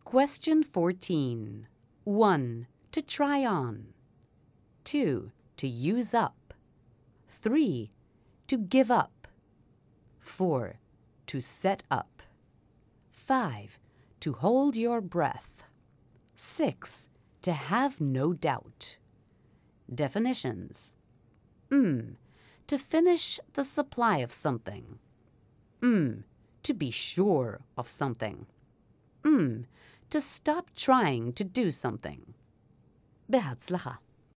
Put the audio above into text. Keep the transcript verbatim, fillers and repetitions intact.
Question fourteen. one. To try on. two. To use up. three. To give up. four. To set up. five. To hold your breath. six. To have no doubt. Definitions. Mm. To finish the supply of something. Mm. To be sure of something. Mm. To stop trying to do something. بهذا